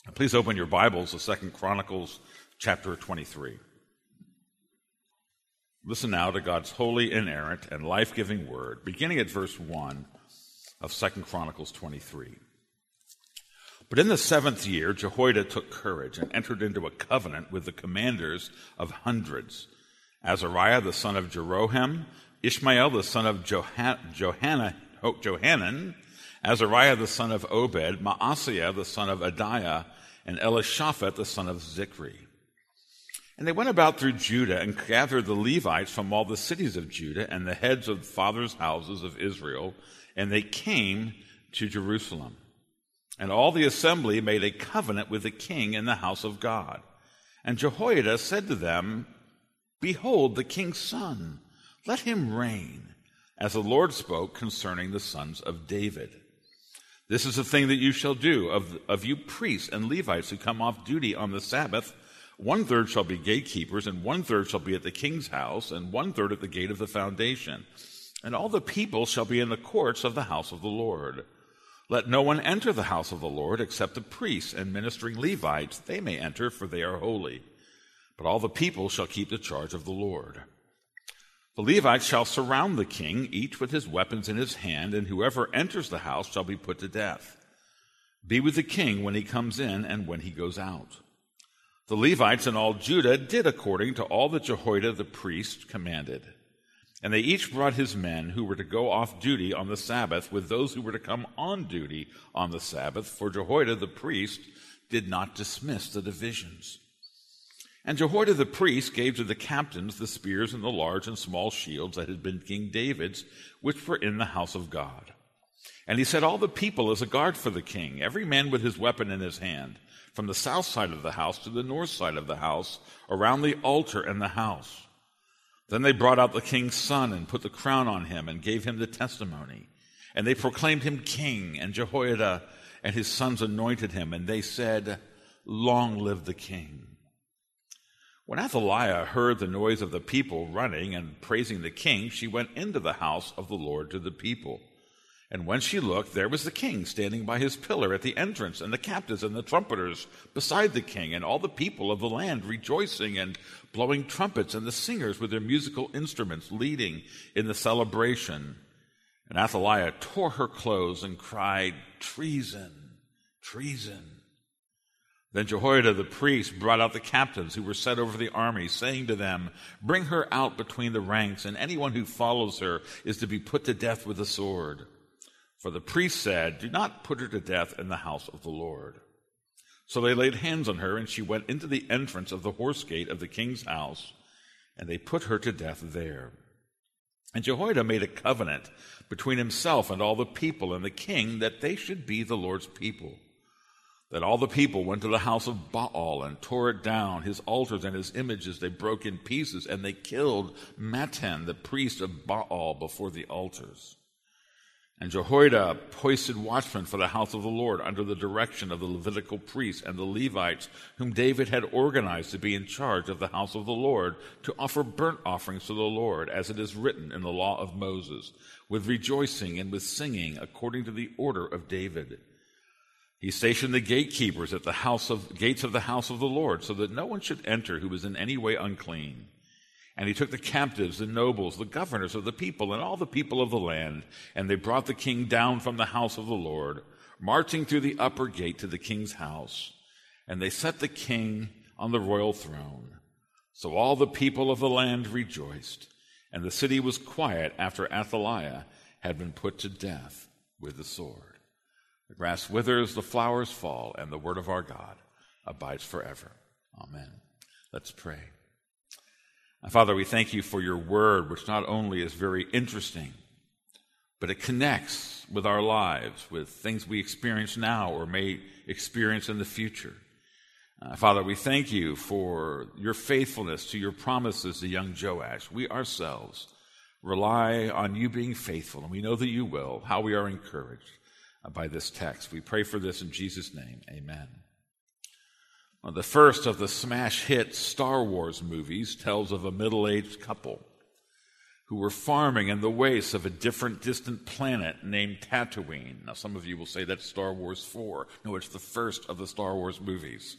Please open your Bibles to 2 Chronicles chapter 23. Listen now to God's holy, inerrant, and life-giving word, beginning at verse 1 of 2 Chronicles 23. But in the 7th year, Jehoiada took courage and entered into a covenant with the commanders of hundreds, Azariah the son of Jeroham, Ishmael the son of Johanan, Azariah the son of Obed, Maaseiah the son of Adiah, and Elishaphat the son of Zichri. And they went about through Judah and gathered the Levites from all the cities of Judah and the heads of fathers' houses of Israel, and they came to Jerusalem. And all the assembly made a covenant with the king in the house of God. And Jehoiada said to them, "Behold, the king's son, let him reign, as the Lord spoke concerning the sons of David. This is the thing that you shall do of you priests and Levites who come off duty on the Sabbath. 1/3 shall be gatekeepers, and 1/3 shall be at the king's house, and 1/3 at the gate of the foundation. And all the people shall be in the courts of the house of the Lord. Let no one enter the house of the Lord except the priests and ministering Levites. They may enter, for they are holy. But all the people shall keep the charge of the Lord. The Levites shall surround the king, each with his weapons in his hand, and whoever enters the house shall be put to death. Be with the king when he comes in and when he goes out." The Levites and all Judah did according to all that Jehoiada the priest commanded. And they each brought his men who were to go off duty on the Sabbath with those who were to come on duty on the Sabbath, for Jehoiada the priest did not dismiss the divisions. And Jehoiada the priest gave to the captains the spears and the large and small shields that had been King David's, which were in the house of God. And he set all the people as a guard for the king, every man with his weapon in his hand, from the south side of the house to the north side of the house, around the altar and the house. Then they brought out the king's son and put the crown on him and gave him the testimony. And they proclaimed him king, and Jehoiada and his sons anointed him, and they said, "Long live the king." When Athaliah heard the noise of the people running and praising the king, she went into the house of the Lord to the people. And when she looked, there was the king standing by his pillar at the entrance, and the captives and the trumpeters beside the king, and all the people of the land rejoicing and blowing trumpets, and the singers with their musical instruments leading in the celebration. And Athaliah tore her clothes and cried, "Treason, treason." Then Jehoiada the priest brought out the captains who were set over the army, saying to them, "Bring her out between the ranks, and anyone who follows her is to be put to death with the sword." For the priest said, "Do not put her to death in the house of the Lord." So they laid hands on her, and she went into the entrance of the horse gate of the king's house, and they put her to death there. And Jehoiada made a covenant between himself and all the people and the king that they should be the Lord's people. Then all the people went to the house of Baal and tore it down. His altars and his images they broke in pieces, and they killed Mattan, the priest of Baal, before the altars. And Jehoiada hoisted watchmen for the house of the Lord under the direction of the Levitical priests and the Levites, whom David had organized to be in charge of the house of the Lord, to offer burnt offerings to the Lord, as it is written in the law of Moses, with rejoicing and with singing, according to the order of David. He stationed the gatekeepers at the gates of the house of the Lord, so that no one should enter who was in any way unclean. And he took the captives, the nobles, the governors of the people, and all the people of the land, and they brought the king down from the house of the Lord, marching through the upper gate to the king's house. And they set the king on the royal throne. So all the people of the land rejoiced, and the city was quiet after Athaliah had been put to death with the sword. The grass withers, the flowers fall, and the word of our God abides forever. Amen. Let's pray. Father, we thank you for your word, which not only is very interesting, but it connects with our lives, with things we experience now or may experience in the future. Father, we thank you for your faithfulness to your promises to young Joash. We ourselves rely on you being faithful, and we know that you will. How we are encouraged by this text. We pray for this in Jesus' name. Amen. Well, the first of the smash hit Star Wars movies tells of a middle-aged couple who were farming in the wastes of a different distant planet named Tatooine. Now, some of you will say that's Star Wars 4. No, it's the first of the Star Wars movies.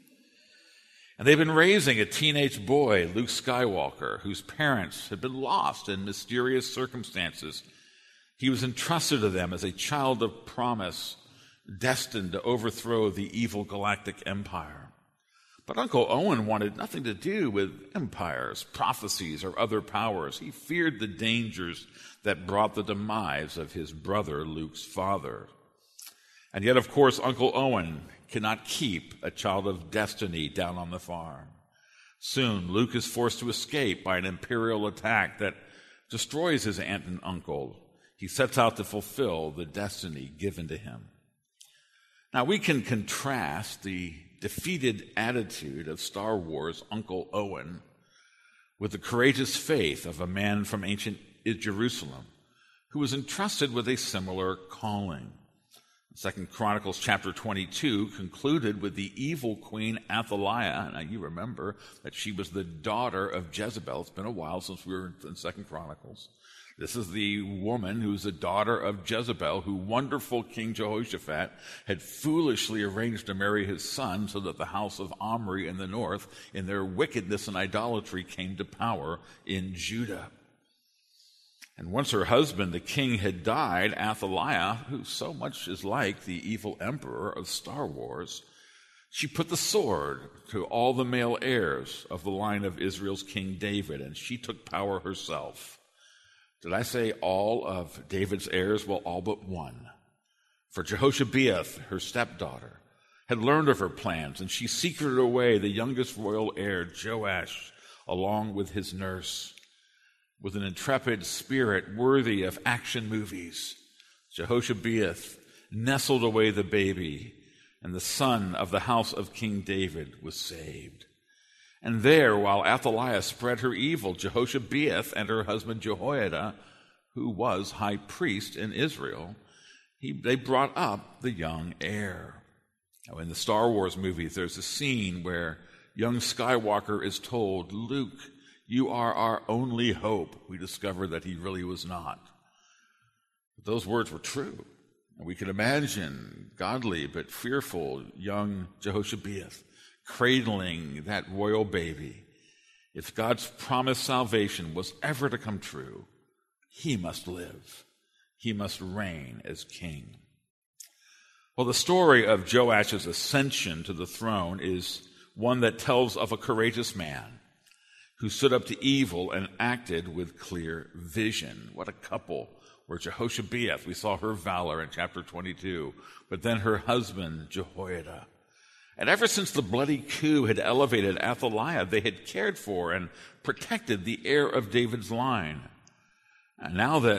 And they've been raising a teenage boy, Luke Skywalker, whose parents had been lost in mysterious circumstances. He was entrusted to them as a child of promise, destined to overthrow the evil galactic empire. But Uncle Owen wanted nothing to do with empires, prophecies, or other powers. He feared the dangers that brought the demise of his brother, Luke's father. And yet, of course, Uncle Owen cannot keep a child of destiny down on the farm. Soon, Luke is forced to escape by an imperial attack that destroys his aunt and uncle. He sets out to fulfill the destiny given to him. Now, we can contrast the defeated attitude of Star Wars Uncle Owen with the courageous faith of a man from ancient Jerusalem who was entrusted with a similar calling. 2 Chronicles chapter 22 concluded with the evil queen Athaliah. Now, you remember that she was the daughter of Jezebel. It's been a while since we were in 2 Chronicles. This is the woman who's the daughter of Jezebel, who wonderful King Jehoshaphat had foolishly arranged to marry his son so that the house of Omri in the north, in their wickedness and idolatry, came to power in Judah. And once her husband, the king, had died, Athaliah, who so much is like the evil emperor of Star Wars, she put the sword to all the male heirs of the line of Israel's King David, and she took power herself. Did I say all of David's heirs? Well, all but one. For Jehoshabeath, her stepdaughter, had learned of her plans, and she secreted away the youngest royal heir, Joash, along with his nurse. With an intrepid spirit worthy of action movies, Jehoshabeath nestled away the baby, and the son of the house of King David was saved. And there, while Athaliah spread her evil, Jehoshabeath and her husband Jehoiada, who was high priest in Israel, they brought up the young heir. Now, in the Star Wars movies, there's a scene where young Skywalker is told, "Luke, you are our only hope." We discover that he really was not. But those words were true. And we can imagine godly but fearful young Jehoshabeath cradling that royal baby. If God's promised salvation was ever to come true, he must live. He must reign as king. Well, the story of Joash's ascension to the throne is one that tells of a courageous man who stood up to evil and acted with clear vision. What a couple were Jehoshabeath. We saw her valor in chapter 22, but then her husband, Jehoiada. And ever since the bloody coup had elevated Athaliah, they had cared for and protected the heir of David's line. And now that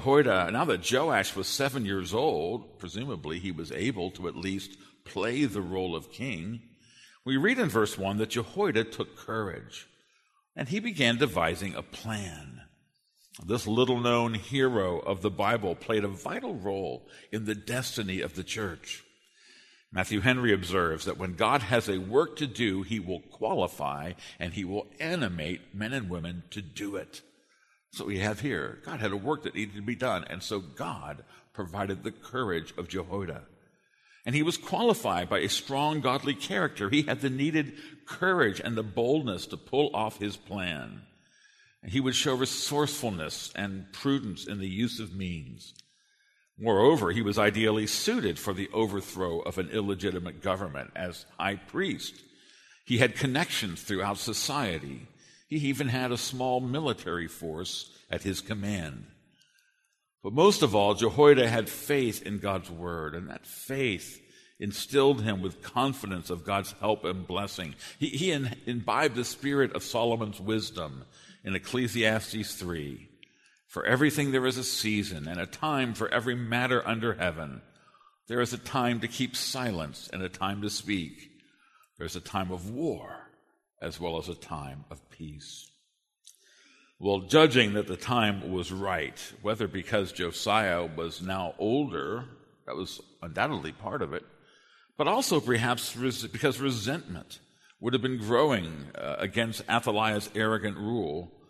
Joash was 7 years old, presumably he was able to at least play the role of king, we read in verse 1 that Jehoiada took courage. And he began devising a plan. This little-known hero of the Bible played a vital role in the destiny of the church. Matthew Henry observes that when God has a work to do, he will qualify and he will animate men and women to do it. So we have here, God had a work that needed to be done, and so God provided the courage of Jehoiada. And he was qualified by a strong godly character. He had the needed courage and the boldness to pull off his plan. And he would show resourcefulness and prudence in the use of means. Moreover, he was ideally suited for the overthrow of an illegitimate government as high priest. He had connections throughout society. He even had a small military force at his command. But most of all, Jehoiada had faith in God's word, and that faith instilled him with confidence of God's help and blessing. He imbibed the spirit of Solomon's wisdom in Ecclesiastes 3. For everything there is a season and a time for every matter under heaven. There is a time to keep silence and a time to speak. There's a time of war as well as a time of peace. Well, judging that the time was right, whether because Josiah was now older, that was undoubtedly part of it, but also perhaps because resentment would have been growing against Athaliah's arrogant rule,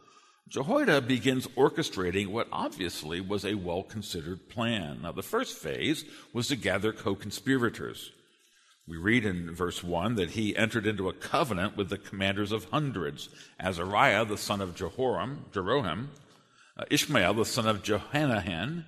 Jehoiada begins orchestrating what obviously was a well-considered plan. Now, the first phase was to gather co-conspirators. We read in verse 1 that he entered into a covenant with the commanders of hundreds, Azariah, the son of Jeroham, Ishmael, the son of Jehohanan,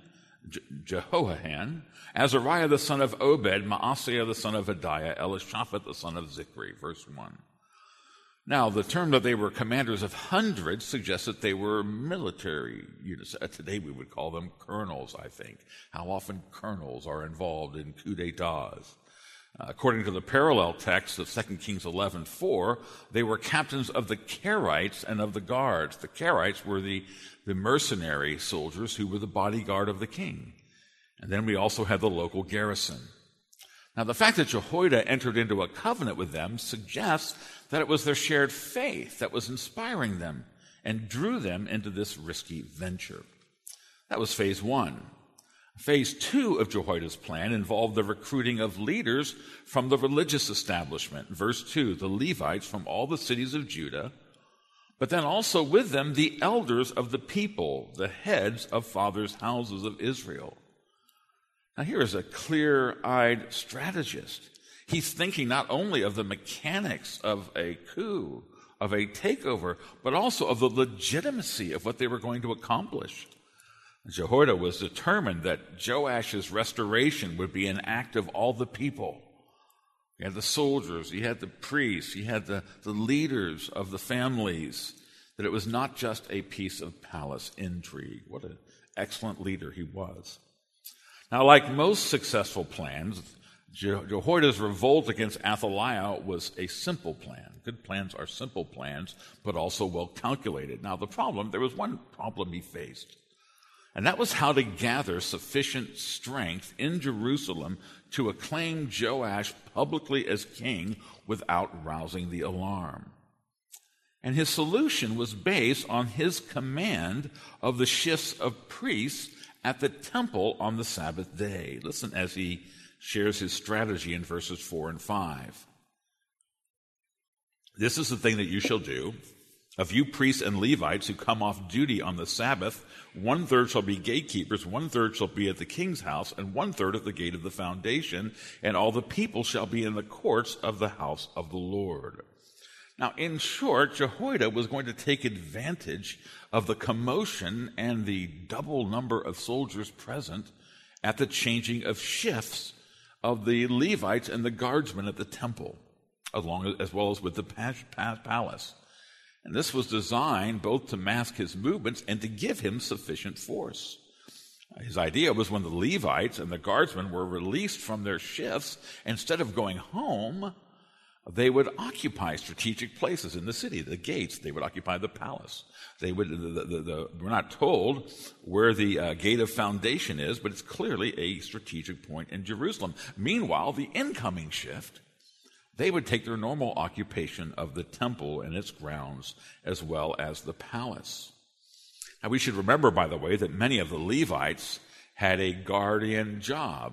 Azariah, the son of Obed, Maaseiah, the son of Adaiah, Elishaphat, the son of Zichri. Verse 1. Now, the term that they were commanders of hundreds suggests that they were military units. Today we would call them colonels, I think. How often colonels are involved in coup d'etats? According to the parallel text of 2 Kings 11:4, they were captains of the Kerites and of the guards. The Kerites were the mercenary soldiers who were the bodyguard of the king. And then we also had the local garrison. Now, the fact that Jehoiada entered into a covenant with them suggests that it was their shared faith that was inspiring them and drew them into this risky venture. That was phase 1. Phase 2 of Jehoiada's plan involved the recruiting of leaders from the religious establishment. Verse 2, the Levites from all the cities of Judah, but then also with them the elders of the people, the heads of fathers' houses of Israel. Now, here is a clear-eyed strategist. He's thinking not only of the mechanics of a coup, of a takeover, but also of the legitimacy of what they were going to accomplish. Jehoiada was determined that Joash's restoration would be an act of all the people. He had the soldiers, he had the priests, he had the leaders of the families, that it was not just a piece of palace intrigue. What an excellent leader he was. Now, like most successful plans, Jehoiada's revolt against Athaliah was a simple plan. Good plans are simple plans, but also well calculated. Now, there was one problem he faced, and that was how to gather sufficient strength in Jerusalem to acclaim Joash publicly as king without rousing the alarm. And his solution was based on his command of the shifts of priests at the temple on the Sabbath day. Listen as he shares his strategy in verses 4 and 5. This is the thing that you shall do. Of you priests and Levites who come off duty on the Sabbath, 1/3 shall be gatekeepers, 1/3 shall be at the king's house, and 1/3 at the gate of the foundation, and all the people shall be in the courts of the house of the Lord. Now, in short, Jehoiada was going to take advantage of the commotion and the double number of soldiers present at the changing of shifts of the Levites and the guardsmen at the temple, as well as with the palace. And this was designed both to mask his movements and to give him sufficient force. His idea was when the Levites and the guardsmen were released from their shifts, instead of going home, they would occupy strategic places in the city, the gates. They would occupy the palace. We're not told where the gate of foundation is, but it's clearly a strategic point in Jerusalem. Meanwhile, the incoming shift, they would take their normal occupation of the temple and its grounds, as well as the palace. Now, we should remember, by the way, that many of the Levites had a guardian job.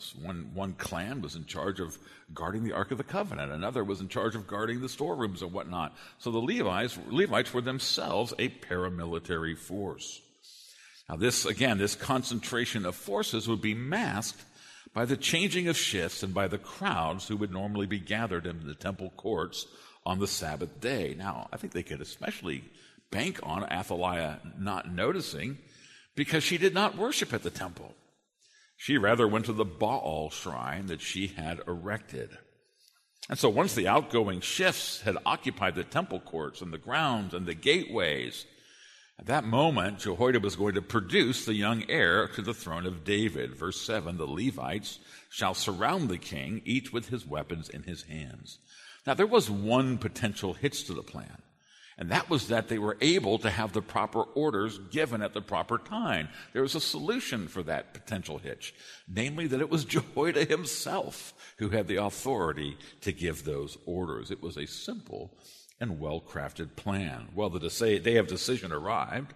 One clan was in charge of guarding the Ark of the Covenant. Another was in charge of guarding the storerooms and whatnot. So the Levites were themselves a paramilitary force. Now this concentration of forces would be masked by the changing of shifts and by the crowds who would normally be gathered in the temple courts on the Sabbath day. Now, I think they could especially bank on Athaliah not noticing, because she did not worship at the temple. She rather went to the Baal shrine that she had erected. And so once the outgoing shifts had occupied the temple courts and the grounds and the gateways, at that moment, Jehoiada was going to produce the young heir to the throne of David. Verse 7, the Levites shall surround the king, each with his weapons in his hands. Now, there was one potential hitch to the plan, and that was that they were able to have the proper orders given at the proper time. There was a solution for that potential hitch, namely that it was Jehoiada himself who had the authority to give those orders. It was a simple and well-crafted plan. Well, the day of decision arrived.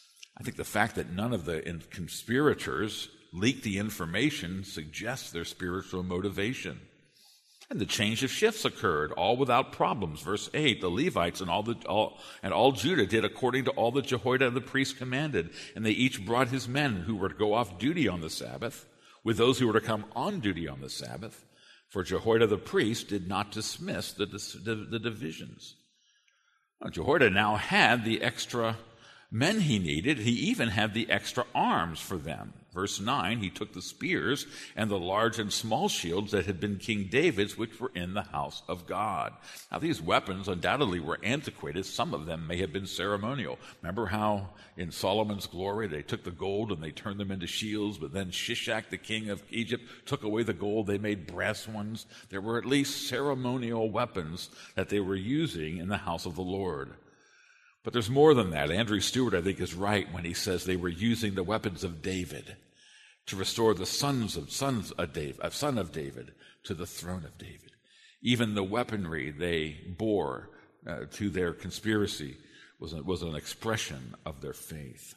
I think the fact that none of the conspirators leaked the information suggests their spiritual motivation. And the change of shifts occurred, all without problems. Verse 8, the Levites and all Judah did according to all that Jehoiada the priest commanded, and they each brought his men who were to go off duty on the Sabbath, with those who were to come on duty on the Sabbath, for Jehoiada the priest did not dismiss the divisions. Now, Jehoiada now had the extra men he needed. He even had the extra arms for them. Verse 9, he took the spears and the large and small shields that had been King David's, which were in the house of God. Now, these weapons undoubtedly were antiquated. Some of them may have been ceremonial. Remember how in Solomon's glory they took the gold and they turned them into shields, but then Shishak, the king of Egypt, took away the gold. They made brass ones. There were at least ceremonial weapons that they were using in the house of the Lord. But there's more than that. Andrew Stewart, I think, is right when he says they were using the weapons of David to restore the son of David to the throne of David. Even the weaponry they bore to their conspiracy was an expression of their faith.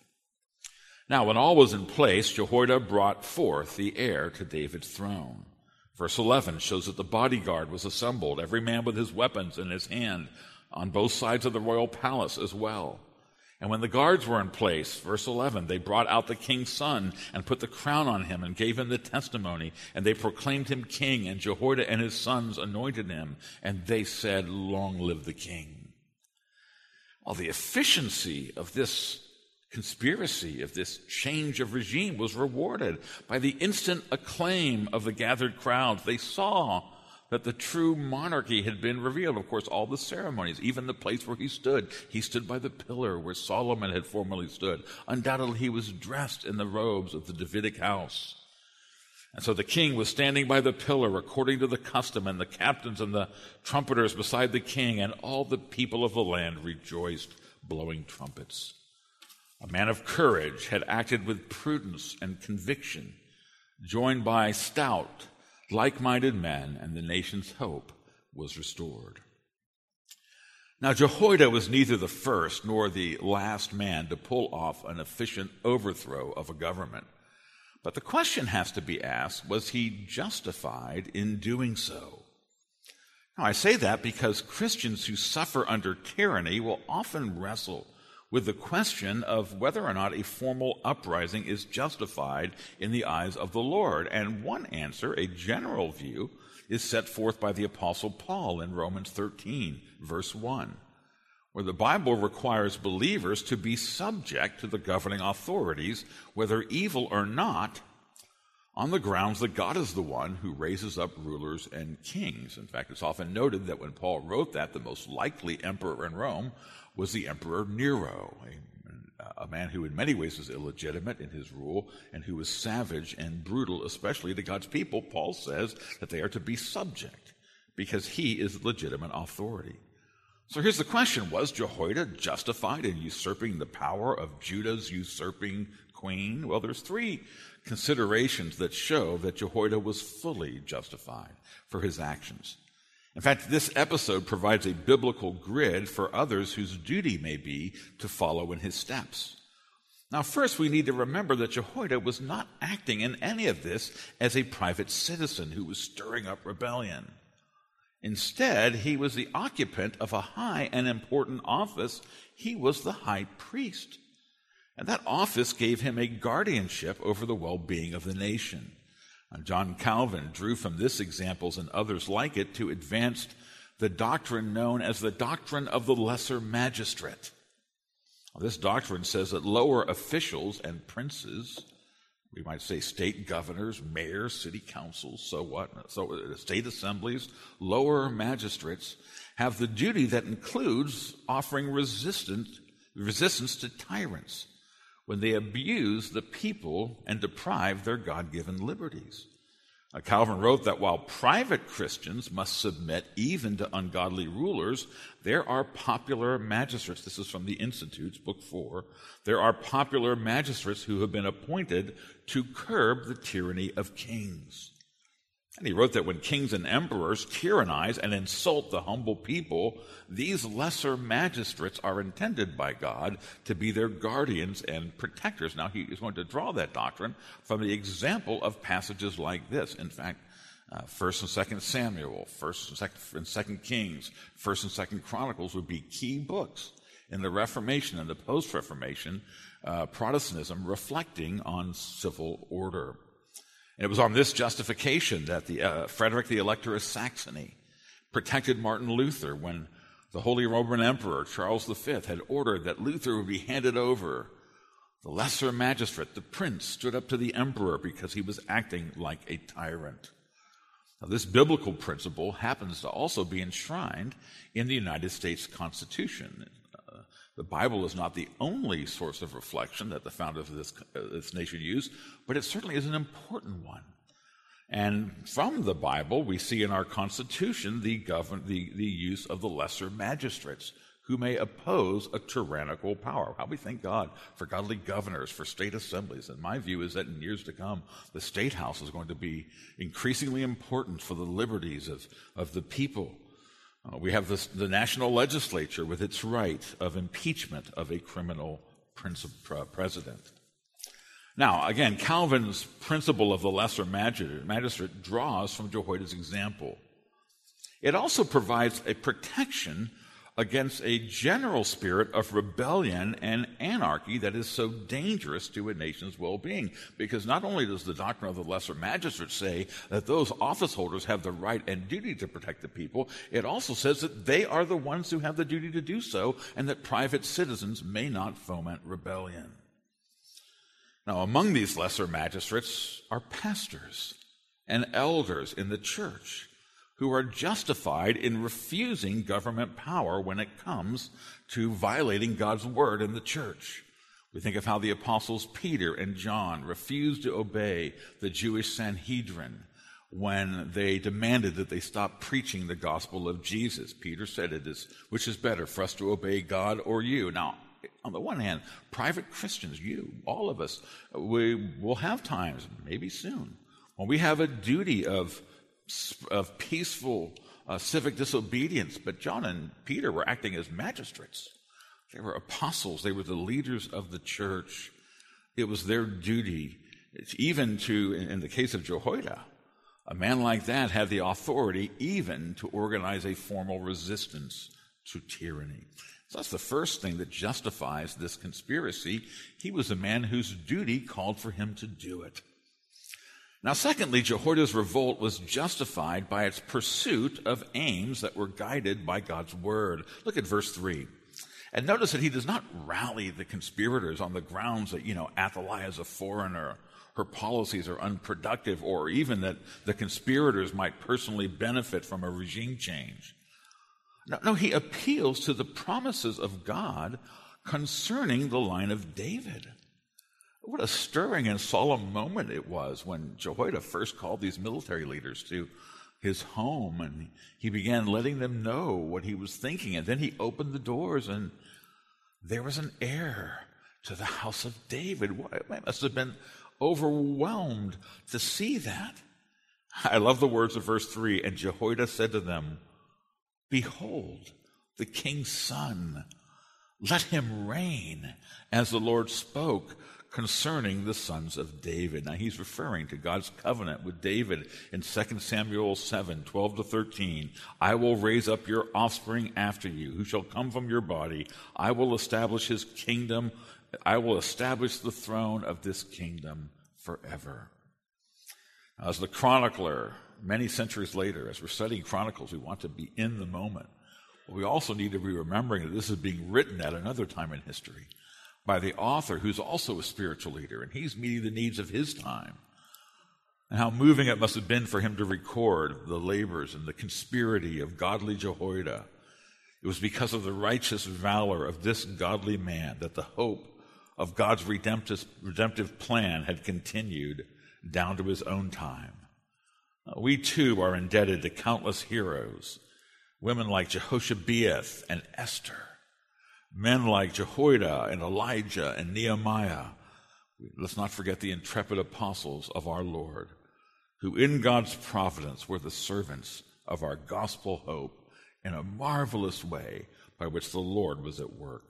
Now, when all was in place, Jehoiada brought forth the heir to David's throne. Verse 11 shows that the bodyguard was assembled, every man with his weapons in his hand, on both sides of the royal palace as well. And when the guards were in place, verse 11, they brought out the king's son and put the crown on him and gave him the testimony, and they proclaimed him king, and Jehoiada and his sons anointed him, and they said, "Long live the king." Well, the efficiency of this conspiracy, of this change of regime, was rewarded by the instant acclaim of the gathered crowds. They saw that the true monarchy had been revealed. Of course, all the ceremonies, even the place where he stood by the pillar where Solomon had formerly stood. Undoubtedly, he was dressed in the robes of the Davidic house. And so the king was standing by the pillar according to the custom, and the captains and the trumpeters beside the king, and all the people of the land rejoiced, blowing trumpets. A man of courage had acted with prudence and conviction, joined by stout, like-minded men, and the nation's hope was restored. Now, Jehoiada was neither the first nor the last man to pull off an efficient overthrow of a government. But the question has to be asked, was he justified in doing so? Now, I say that because Christians who suffer under tyranny will often wrestle with the question of whether or not a formal uprising is justified in the eyes of the Lord. And one answer, a general view, is set forth by the Apostle Paul in Romans 13, verse 1, where the Bible requires believers to be subject to the governing authorities, whether evil or not, on the grounds that God is the one who raises up rulers and kings. In fact, it's often noted that when Paul wrote that, the most likely emperor in Rome was the Emperor Nero, a man who in many ways was illegitimate in his rule and who was savage and brutal, especially to God's people. Paul says that they are to be subject because he is legitimate authority. So here's the question: was Jehoiada justified in usurping the power of Judah's usurping queen? Well, there's three considerations that show that Jehoiada was fully justified for his actions. In fact, this episode provides a biblical grid for others whose duty may be to follow in his steps. Now, first, we need to remember that Jehoiada was not acting in any of this as a private citizen who was stirring up rebellion. Instead, he was the occupant of a high and important office. He was the high priest. And that office gave him a guardianship over the well-being of the nation. John Calvin drew from this examples and others like it to advance the doctrine known as the doctrine of the lesser magistrate. This doctrine says that lower officials and princes, we might say state governors, mayors, city councils, so state assemblies, lower magistrates have the duty that includes offering resistance to tyrants when they abuse the people and deprive their God-given liberties. Calvin wrote that while private Christians must submit even to ungodly rulers, there are popular magistrates. This is from the Institutes, Book 4. There are popular magistrates who have been appointed to curb the tyranny of kings. And he wrote that when kings and emperors tyrannize and insult the humble people, these lesser magistrates are intended by God to be their guardians and protectors. Now, he is going to draw that doctrine from the example of passages like this. In fact, First and Second Samuel, First and Second Kings, First and Second Chronicles would be key books in the Reformation and the post-Reformation Protestantism reflecting on civil order. And it was on this justification that Frederick the Elector of Saxony protected Martin Luther when the Holy Roman Emperor Charles V had ordered that Luther would be handed over. The lesser magistrate, the prince, stood up to the emperor because he was acting like a tyrant. Now, this biblical principle happens to also be enshrined in the United States Constitution. The Bible is not the only source of reflection that the founders of this nation used, but it certainly is an important one. And from the Bible, we see in our Constitution the use of the lesser magistrates who may oppose a tyrannical power. How we thank God for godly governors, for state assemblies. And my view is that in years to come, the State House is going to be increasingly important for the liberties of the people. We have the national legislature with its right of impeachment of a criminal president. Now, again, Calvin's principle of the lesser magistrate draws from Jehoiada's example. It also provides a protection against a general spirit of rebellion and anarchy that is so dangerous to a nation's well-being. Because not only does the doctrine of the lesser magistrate say that those office holders have the right and duty to protect the people, it also says that they are the ones who have the duty to do so, and that private citizens may not foment rebellion. Now, among these lesser magistrates are pastors and elders in the church who are justified in refusing government power when it comes to violating God's word in the church. We think of how the apostles Peter and John refused to obey the Jewish Sanhedrin when they demanded that they stop preaching the gospel of Jesus. Peter said, which is better, for us to obey God or you? Now, on the one hand, private Christians, you, all of us, we will have times, maybe soon, when we have a duty of peaceful civic disobedience. But John and Peter were acting as magistrates. They were apostles. They were the leaders of the church. It was their duty, even to, in the case of Jehoiada, a man like that had the authority even to organize a formal resistance to tyranny. So that's the first thing that justifies this conspiracy. He was a man whose duty called for him to do it. Now, secondly, Jehoiada's revolt was justified by its pursuit of aims that were guided by God's word. Look at verse 3. And notice that he does not rally the conspirators on the grounds that, Athaliah is a foreigner, her policies are unproductive, or even that the conspirators might personally benefit from a regime change. No, he appeals to the promises of God concerning the line of David. What a stirring and solemn moment it was when Jehoiada first called these military leaders to his home, and he began letting them know what he was thinking. And then he opened the doors, and there was an heir to the house of David. I must have been overwhelmed to see that. I love the words of verse 3. And Jehoiada said to them, "Behold, the king's son. Let him reign, as the Lord spoke concerning the sons of David." Now, he's referring to God's covenant with David in 2 Samuel 7, 12 to 13. "I will raise up your offspring after you, who shall come from your body. I will establish his kingdom. I will establish the throne of this kingdom forever." Now, as the chronicler, many centuries later, as we're studying Chronicles, we want to be in the moment. But we also need to be remembering that this is being written at another time in history by the author, who's also a spiritual leader, and he's meeting the needs of his time. And how moving it must have been for him to record the labors and the conspiracy of godly Jehoiada. It was because of the righteous valor of this godly man that the hope of God's redemptive plan had continued down to his own time. We too are indebted to countless heroes, women like Jehoshabeath and Esther, men like Jehoiada and Elijah and Nehemiah. Let's not forget the intrepid apostles of our Lord, who in God's providence were the servants of our gospel hope in a marvelous way by which the Lord was at work.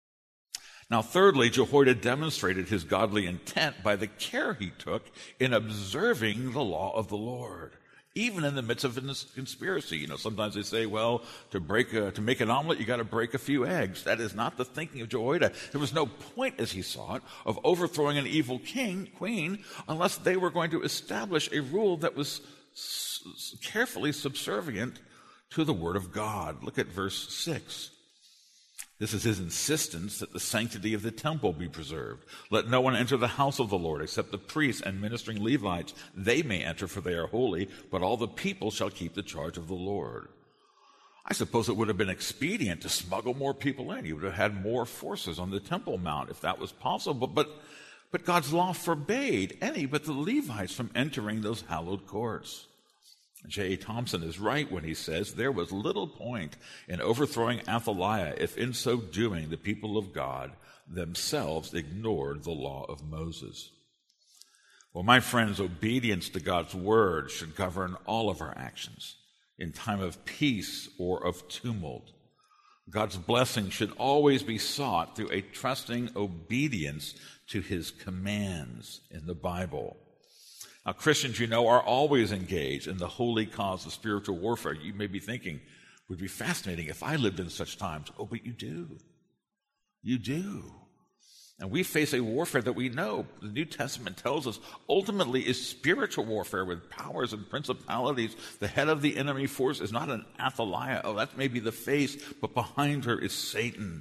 Now, thirdly, Jehoiada demonstrated his godly intent by the care he took in observing the law of the Lord. even in the midst of a conspiracy. Sometimes they say, well, to make an omelet, you got to break a few eggs. That is not the thinking of Jehoiada. There was no point, as he saw it, of overthrowing an evil queen, unless they were going to establish a rule that was carefully subservient to the word of God. Look at verse 6. This is his insistence that the sanctity of the temple be preserved. Let no one enter the house of the Lord except the priests and ministering Levites. They may enter, for they are holy, but all the people shall keep the charge of the Lord. I suppose it would have been expedient to smuggle more people in. You would have had more forces on the Temple Mount if that was possible. But God's law forbade any but the Levites from entering those hallowed courts. J.A. Thompson is right when he says there was little point in overthrowing Athaliah if in so doing the people of God themselves ignored the law of Moses. Well, my friends, obedience to God's word should govern all of our actions in time of peace or of tumult. God's blessing should always be sought through a trusting obedience to his commands in the Bible. Now, Christians, are always engaged in the holy cause of spiritual warfare. You may be thinking, it would be fascinating if I lived in such times. Oh, but you do. You do. And we face a warfare that we know, the New Testament tells us, ultimately is spiritual warfare with powers and principalities. The head of the enemy force is not an Athaliah. Oh, that may be the face, but behind her is Satan.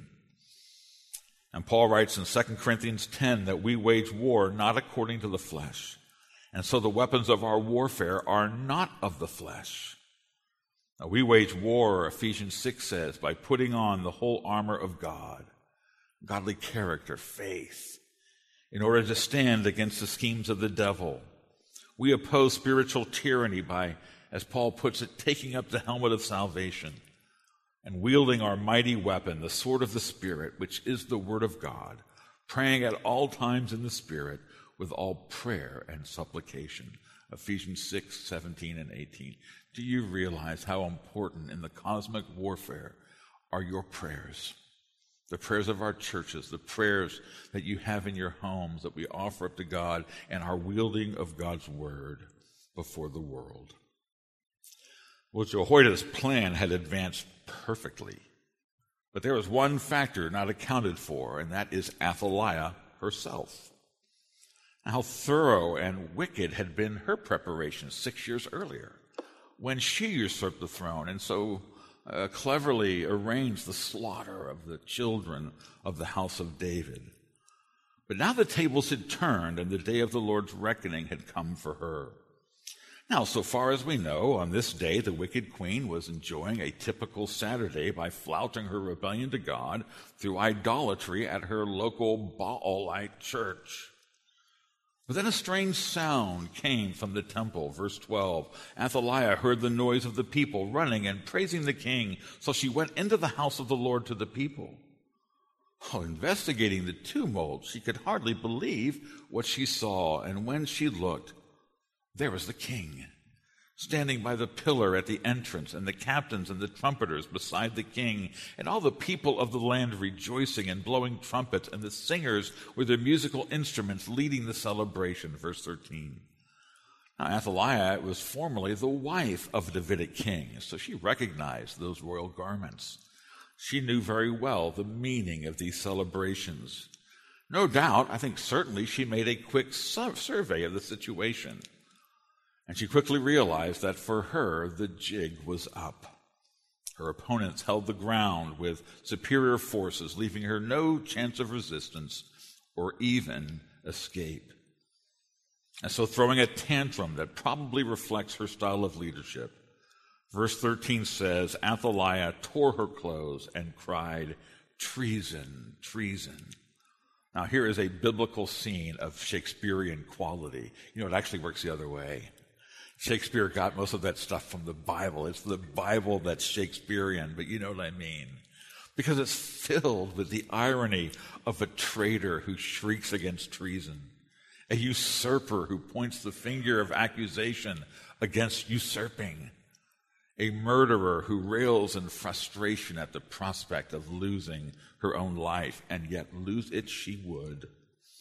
And Paul writes in 2 Corinthians 10 that we wage war not according to the flesh. And so the weapons of our warfare are not of the flesh. Now, we wage war, Ephesians 6 says, by putting on the whole armor of God, godly character, faith, in order to stand against the schemes of the devil. We oppose spiritual tyranny by, as Paul puts it, taking up the helmet of salvation and wielding our mighty weapon, the sword of the Spirit, which is the word of God, praying at all times in the Spirit, with all prayer and supplication. Ephesians 6, 17 and 18. Do you realize how important in the cosmic warfare are your prayers? The prayers of our churches, the prayers that you have in your homes that we offer up to God, and our wielding of God's word before the world. Well, Jehoiada's plan had advanced perfectly. But there was one factor not accounted for, and that is Athaliah herself. How thorough and wicked had been her preparation 6 years earlier when she usurped the throne and so cleverly arranged the slaughter of the children of the house of David. But now the tables had turned and the day of the Lord's reckoning had come for her. Now, so far as we know, on this day the wicked queen was enjoying a typical Saturday by flouting her rebellion to God through idolatry at her local Baalite church. But then a strange sound came from the temple. Verse 12, Athaliah heard the noise of the people running and praising the king, so she went into the house of the Lord to the people. Investigating the tumult, she could hardly believe what she saw, and when she looked, there was the king, standing by the pillar at the entrance, and the captains and the trumpeters beside the king, and all the people of the land rejoicing and blowing trumpets, and the singers with their musical instruments leading the celebration. Verse 13. Now, Athaliah was formerly the wife of a Davidic king, so she recognized those royal garments. She knew very well the meaning of these celebrations. No doubt, I think certainly, she made a quick survey of the situation. And she quickly realized that for her, the jig was up. Her opponents held the ground with superior forces, leaving her no chance of resistance or even escape. And so, throwing a tantrum that probably reflects her style of leadership, verse 13 says, Athaliah tore her clothes and cried, "Treason, treason." Now, here is a biblical scene of Shakespearean quality. It actually works the other way. Shakespeare got most of that stuff from the Bible. It's the Bible that's Shakespearean, but you know what I mean. Because it's filled with the irony of a traitor who shrieks against treason, a usurper who points the finger of accusation against usurping, a murderer who rails in frustration at the prospect of losing her own life, and yet lose it she would.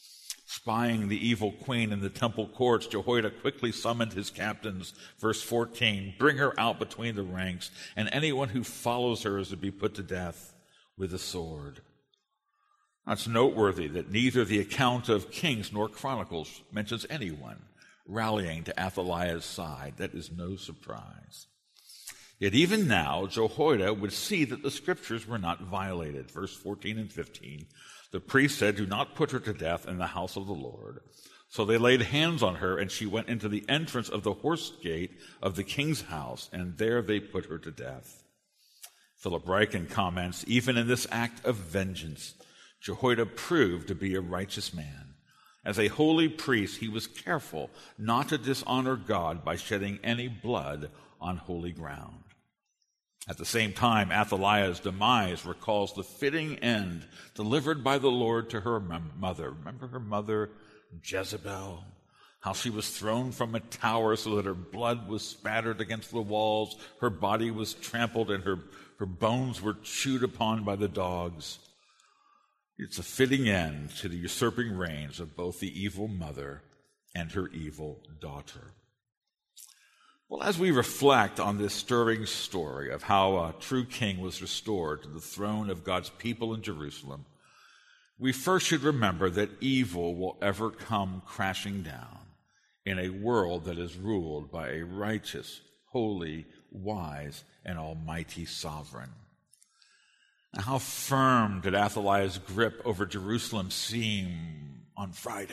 Spying the evil queen in the temple courts, Jehoiada quickly summoned his captains. Verse 14, bring her out between the ranks, and anyone who follows her is to be put to death with a sword. Now, it's noteworthy that neither the account of Kings nor Chronicles mentions anyone rallying to Athaliah's side. That is no surprise. Yet even now, Jehoiada would see that the scriptures were not violated. Verse 14 and 15, the priest said, do not put her to death in the house of the Lord. So they laid hands on her, and she went into the entrance of the horse gate of the king's house, and there they put her to death. Philip Ryken comments, even in this act of vengeance, Jehoiada proved to be a righteous man. As a holy priest, he was careful not to dishonor God by shedding any blood on holy ground. At the same time, Athaliah's demise recalls the fitting end delivered by the Lord to her mother. Remember her mother, Jezebel? How she was thrown from a tower so that her blood was spattered against the walls, her body was trampled, and her bones were chewed upon by the dogs. It's a fitting end to the usurping reigns of both the evil mother and her evil daughter. Well, as we reflect on this stirring story of how a true king was restored to the throne of God's people in Jerusalem, we first should remember that evil will ever come crashing down in a world that is ruled by a righteous, holy, wise, and almighty sovereign. Now, how firm did Athaliah's grip over Jerusalem seem on Friday?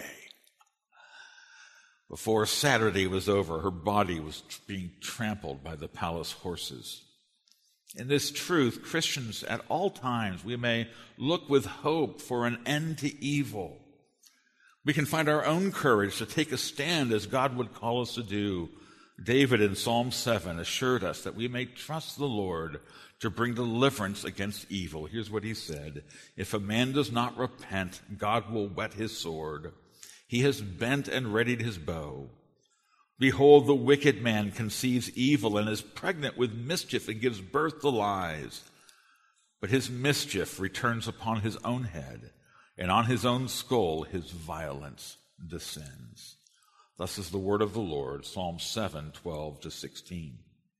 Before Saturday was over, her body was being trampled by the palace horses. In this truth, Christians at all times, we may look with hope for an end to evil. We can find our own courage to take a stand as God would call us to do. David in Psalm 7 assured us that we may trust the Lord to bring deliverance against evil. Here's what he said, if a man does not repent, God will whet his sword. He has bent and readied his bow. Behold, the wicked man conceives evil and is pregnant with mischief and gives birth to lies. But his mischief returns upon his own head, and on his own skull his violence descends. Thus is the word of the Lord, Psalm 7, 12-16.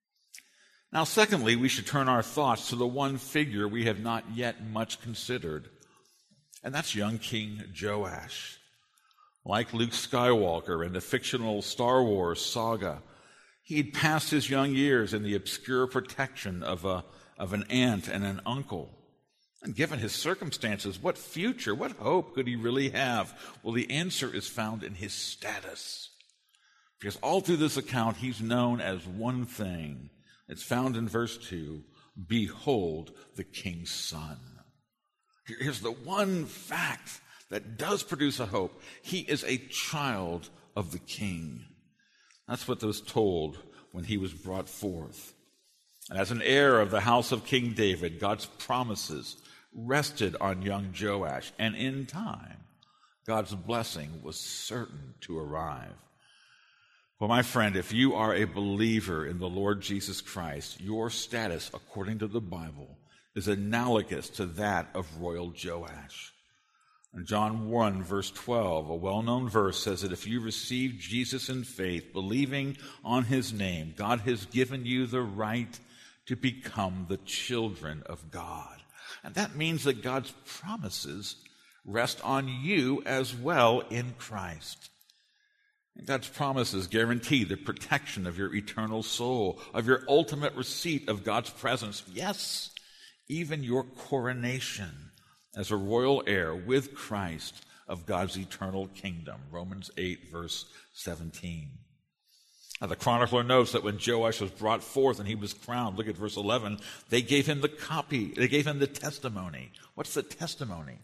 Now, secondly, we should turn our thoughts to the one figure we have not yet much considered, and that's young King Joash. Like Luke Skywalker in the fictional Star Wars saga, he'd passed his young years in the obscure protection of an aunt and an uncle. And given his circumstances, what future, what hope could he really have? Well, the answer is found in his status. Because all through this account, he's known as one thing. It's found in verse 2, behold the king's son. Here's the one fact that does produce a hope. He is a child of the king. That's what was told when he was brought forth. And as an heir of the house of King David, God's promises rested on young Joash, and in time, God's blessing was certain to arrive. Well, my friend, if you are a believer in the Lord Jesus Christ, your status, according to the Bible, is analogous to that of royal Joash. In John 1, verse 12, a well-known verse says that if you receive Jesus in faith, believing on his name, God has given you the right to become the children of God. And that means that God's promises rest on you as well in Christ. And God's promises guarantee the protection of your eternal soul, of your ultimate receipt of God's presence. Yes, even your coronation as a royal heir with Christ of God's eternal kingdom. Romans 8, verse 17. Now, the chronicler notes that when Joash was brought forth and he was crowned, look at verse 11, they gave him the testimony. What's the testimony?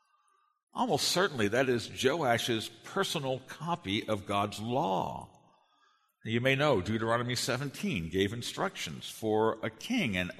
Almost certainly that is Joash's personal copy of God's law. You may know Deuteronomy 17 gave instructions for a king, and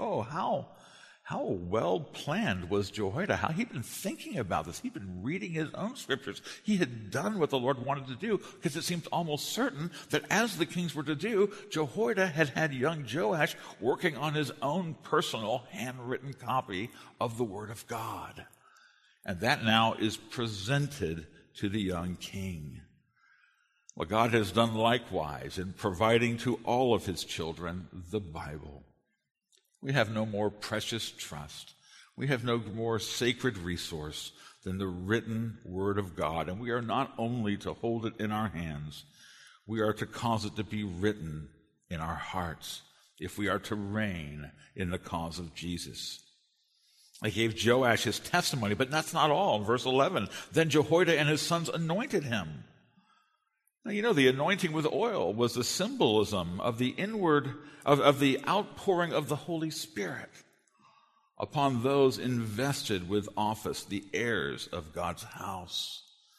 how well planned was Jehoiada? How he'd been thinking about this. He'd been reading his own scriptures. He had done what the Lord wanted to do, because it seemed almost certain that as the kings were to do, Jehoiada had young Joash working on his own personal handwritten copy of the Word of God. And that now is presented to the young king. Well, God has done likewise in providing to all of his children the Bible. We have no more precious trust. We have no more sacred resource than the written Word of God. And we are not only to hold it in our hands, we are to cause it to be written in our hearts if we are to reign in the cause of Jesus. I gave Joash his testimony, but that's not all. In verse 11, then Jehoiada and his sons anointed him. Now, you know, the anointing with oil was the symbolism of the of the outpouring of the Holy Spirit upon those invested with office, the heirs of God's house.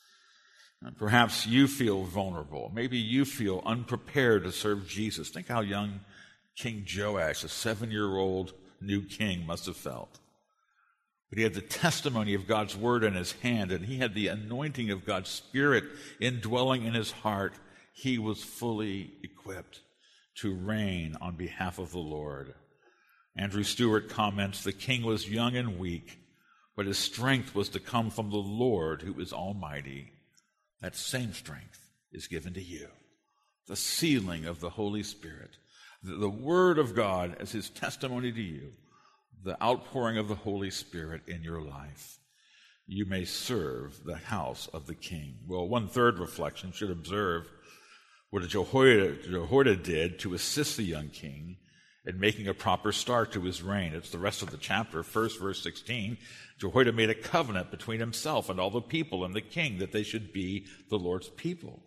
And perhaps you feel vulnerable. Maybe you feel unprepared to serve Jesus. Think how young King Joash, a 7-year-old new king, must have felt. But he had the testimony of God's word in his hand, and he had the anointing of God's Spirit indwelling in his heart. He was fully equipped to reign on behalf of the Lord. Andrew Stewart comments, the king was young and weak, but his strength was to come from the Lord who is almighty. That same strength is given to you. The sealing of the Holy Spirit, the word of God as his testimony to you, the outpouring of the Holy Spirit in your life. You may serve the house of the king. Well, one third reflection should observe what Jehoiada did to assist the young king in making a proper start to his reign. It's the rest of the chapter. First, verse 16, Jehoiada made a covenant between himself and all the people and the king that they should be the Lord's people.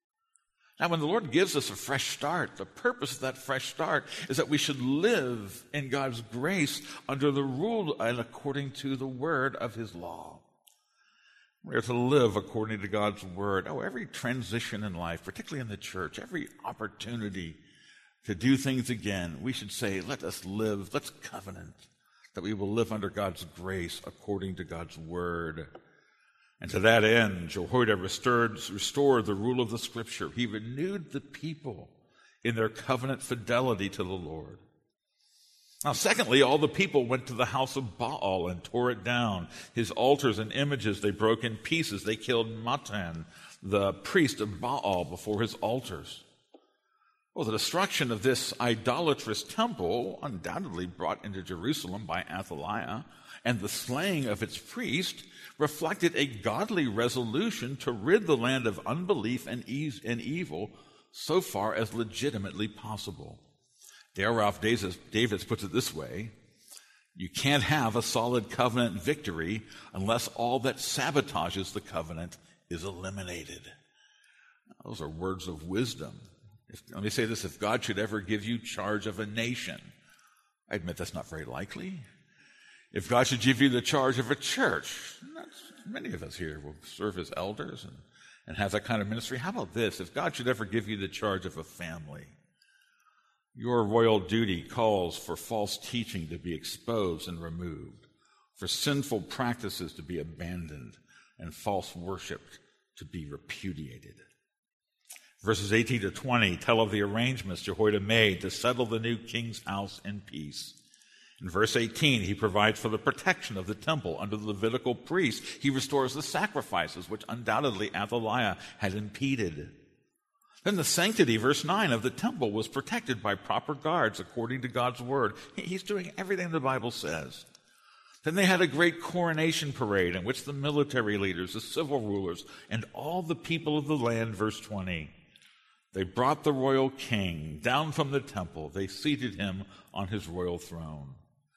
Now, when the Lord gives us a fresh start, the purpose of that fresh start is that we should live in God's grace under the rule and according to the word of his law. We are to live according to God's word. Oh, every transition in life, particularly in the church, every opportunity to do things again, we should say, let us live, let's covenant that we will live under God's grace according to God's word. And to that end, Jehoiada restored the rule of the Scripture. He renewed the people in their covenant fidelity to the Lord. Now, secondly, all the people went to the house of Baal and tore it down. His altars and images they broke in pieces. They killed Matan, the priest of Baal, before his altars. Well, the destruction of this idolatrous temple, undoubtedly brought into Jerusalem by Athaliah, and the slaying of its priest reflected a godly resolution to rid the land of unbelief and evil so far as legitimately possible. Dale Ralph Davis puts it this way: you can't have a solid covenant victory unless all that sabotages the covenant is eliminated. Those are words of wisdom. Let me say this: if God should ever give you charge of a nation, I admit that's not very likely. If God should give you the charge of a church, many of us here will serve as elders and have that kind of ministry. How about this? If God should ever give you the charge of a family, your royal duty calls for false teaching to be exposed and removed, for sinful practices to be abandoned, and false worship to be repudiated. Verses 18 to 20 tell of the arrangements Jehoiada made to settle the new king's house in peace. In verse 18, he provides for the protection of the temple under the Levitical priest. He restores the sacrifices, which undoubtedly Athaliah had impeded. Then the sanctity, verse 9, of the temple was protected by proper guards according to God's word. He's doing everything the Bible says. Then they had a great coronation parade in which the military leaders, the civil rulers, and all the people of the land, verse 20, they brought the royal king down from the temple. They seated him on his royal throne.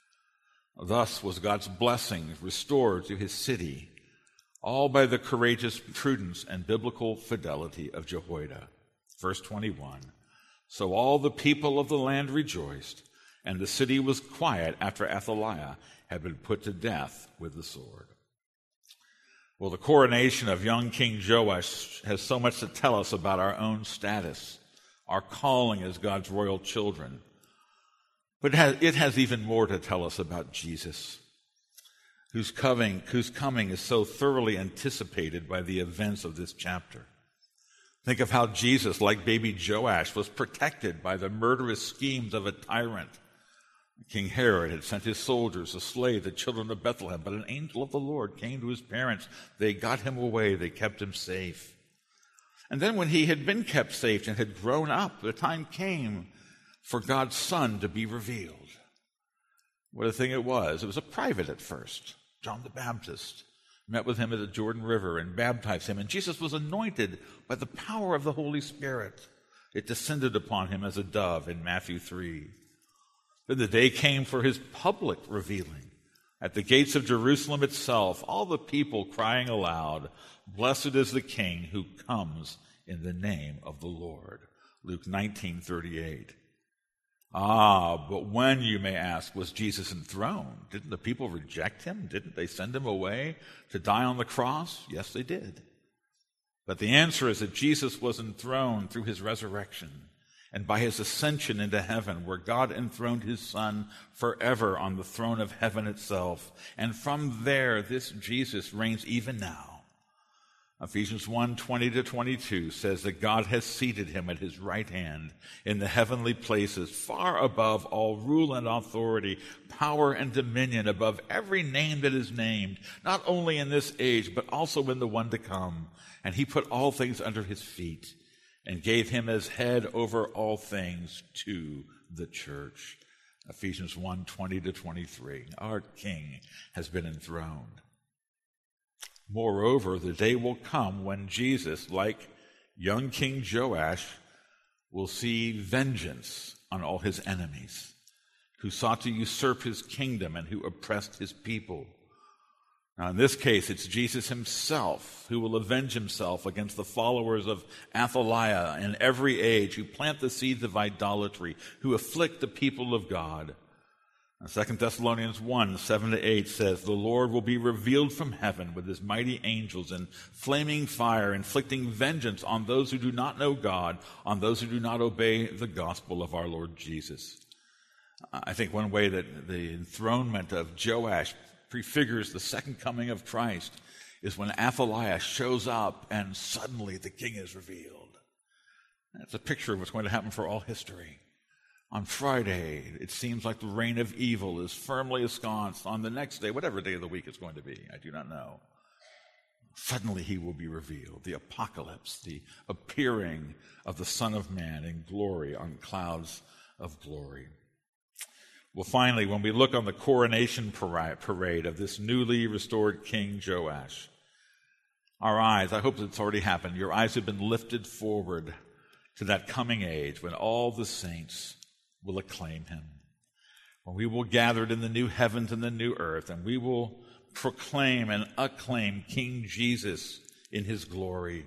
Thus was God's blessing restored to his city, all by the courageous prudence and biblical fidelity of Jehoiada. Verse 21, so all the people of the land rejoiced, and the city was quiet after Athaliah had been put to death with the sword. Well, the coronation of young King Joash has so much to tell us about our own status, our calling as God's royal children. But it has even more to tell us about Jesus, whose coming is so thoroughly anticipated by the events of this chapter. Think of how Jesus, like baby Joash, was protected by the murderous schemes of a tyrant. King Herod had sent his soldiers to slay the children of Bethlehem, but an angel of the Lord came to his parents. They got him away. They kept him safe. And then when he had been kept safe and had grown up, the time came for God's Son to be revealed. What a thing it was. It was a private at first. John the Baptist met with him at the Jordan River and baptized him. And Jesus was anointed by the power of the Holy Spirit. It descended upon him as a dove in Matthew 3. Then the day came for his public revealing. At the gates of Jerusalem itself, all the people crying aloud, "Blessed is the King who comes in the name of the Lord." Luke 19:38. But when, you may ask, was Jesus enthroned? Didn't the people reject him? Didn't they send him away to die on the cross? Yes, they did. But the answer is that Jesus was enthroned through his resurrection and by his ascension into heaven, where God enthroned his Son forever on the throne of heaven itself. And from there, this Jesus reigns even now. Ephesians 1:20-22 says that God has seated him at his right hand in the heavenly places, far above all rule and authority, power and dominion, above every name that is named, not only in this age, but also in the one to come. And he put all things under his feet and gave him as head over all things to the church. Ephesians 1:20-23. Our King has been enthroned. Moreover, the day will come when Jesus, like young King Joash, will see vengeance on all his enemies who sought to usurp his kingdom and who oppressed his people. Now, in this case, it's Jesus himself who will avenge himself against the followers of Athaliah in every age, who plant the seeds of idolatry, who afflict the people of God. 2 Thessalonians 1:7-8 says, "The Lord will be revealed from heaven with his mighty angels in flaming fire, inflicting vengeance on those who do not know God, on those who do not obey the gospel of our Lord Jesus." I think one way that the enthronement of Joash prefigures the second coming of Christ is when Athaliah shows up and suddenly the king is revealed. That's a picture of what's going to happen for all history. On Friday, it seems like the reign of evil is firmly ensconced. On the next day, whatever day of the week it's going to be, I do not know, suddenly he will be revealed. The apocalypse, the appearing of the Son of Man in glory on clouds of glory. Well, finally, when we look on the coronation parade of this newly restored King Joash, our eyes, I hope it's already happened, your eyes have been lifted forward to that coming age when all the saints will acclaim him, when we will gather in the new heavens and the new earth, and we will proclaim and acclaim King Jesus in his glory.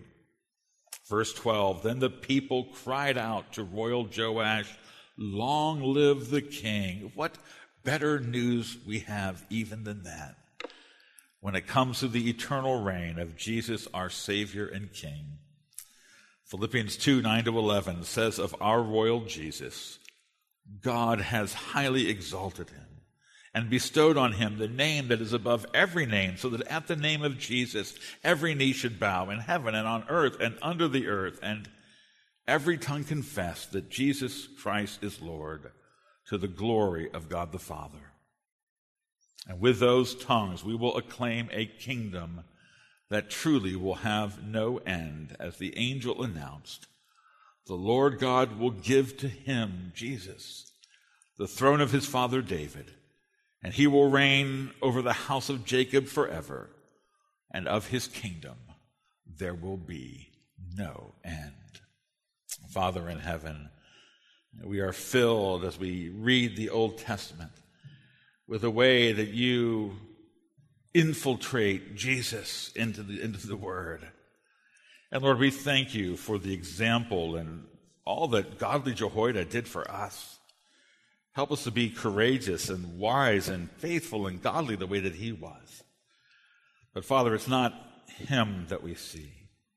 Verse 12, "Then the people cried out to royal Joash, 'Long live the king.'" What better news we have even than that when it comes to the eternal reign of Jesus, our Savior and King. Philippians 2:9-11 says of our royal Jesus, "God has highly exalted him and bestowed on him the name that is above every name, so that at the name of Jesus every knee should bow in heaven and on earth and under the earth, and every tongue confess that Jesus Christ is Lord, to the glory of God the Father." And with those tongues we will acclaim a kingdom that truly will have no end. As the angel announced, the Lord God will give to him, Jesus, the throne of his father David, and he will reign over the house of Jacob forever, and of his kingdom there will be no end. Father in heaven, we are filled as we read the Old Testament with a way that you infiltrate Jesus into the Word. And Lord, we thank you for the example and all that godly Jehoiada did for us. Help us to be courageous and wise and faithful and godly the way that he was. But Father, it's not him that we see.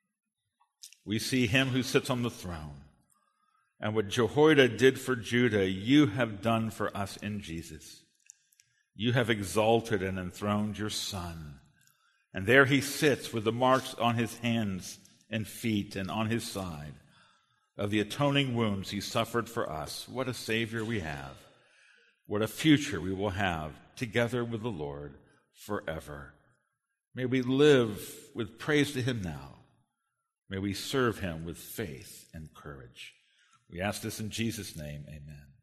We see him who sits on the throne. And what Jehoiada did for Judah, you have done for us in Jesus. You have exalted and enthroned your Son. And there he sits with the marks on his hands and feet and on his side of the atoning wounds he suffered for us. What a Savior we have. what a future we will have together with the Lord forever. May we live with praise to him now. May we serve him with faith and courage. We ask this in Jesus' name, amen.